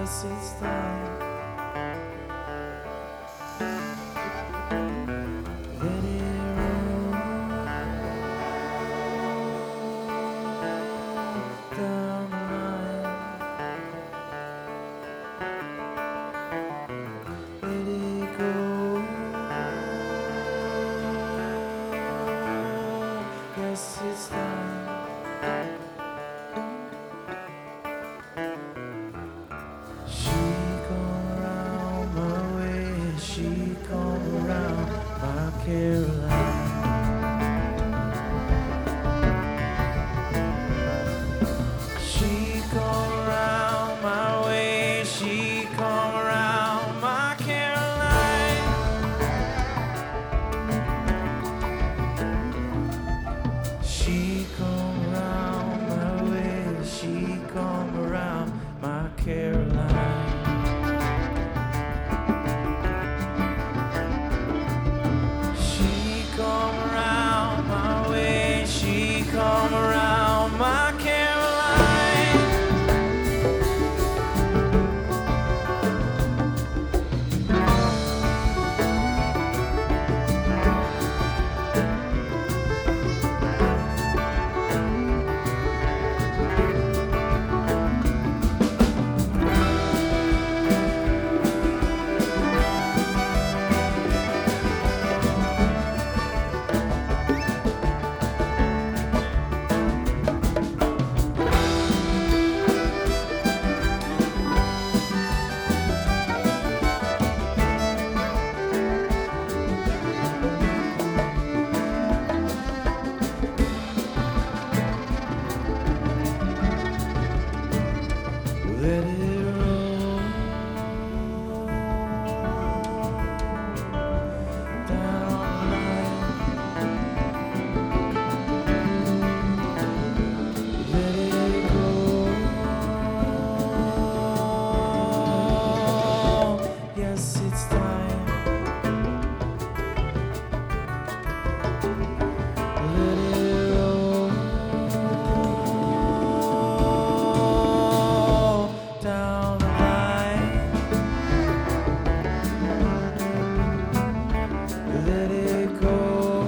Yes, it's time. Let it roll down the line. Let it go. Yes, it's time. She come around my way. She come around my Caroline. She come around my way. She come around my Caroline. She come around my way. She come around my Caroline. She come around my way. She come around my Caroline. Let it roll down the line. Let it go. Yes, it's time. Let it roll down the line. Let it go.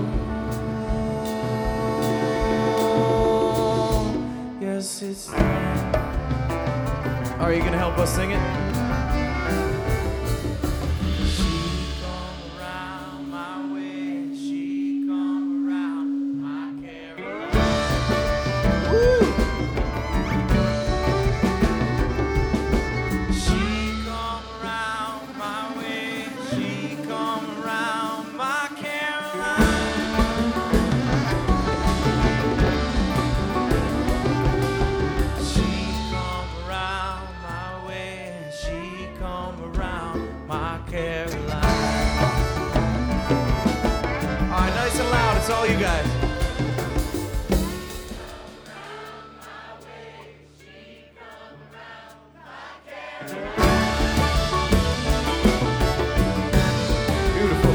Yes, it's time. Are you gonna help us sing it? She come around my way. She come around my Caroline. Woo! She come around my way. She come around my Caroline. She come around my way. She come around my Caroline. All right, nice and loud. It's all you guys. Beautiful.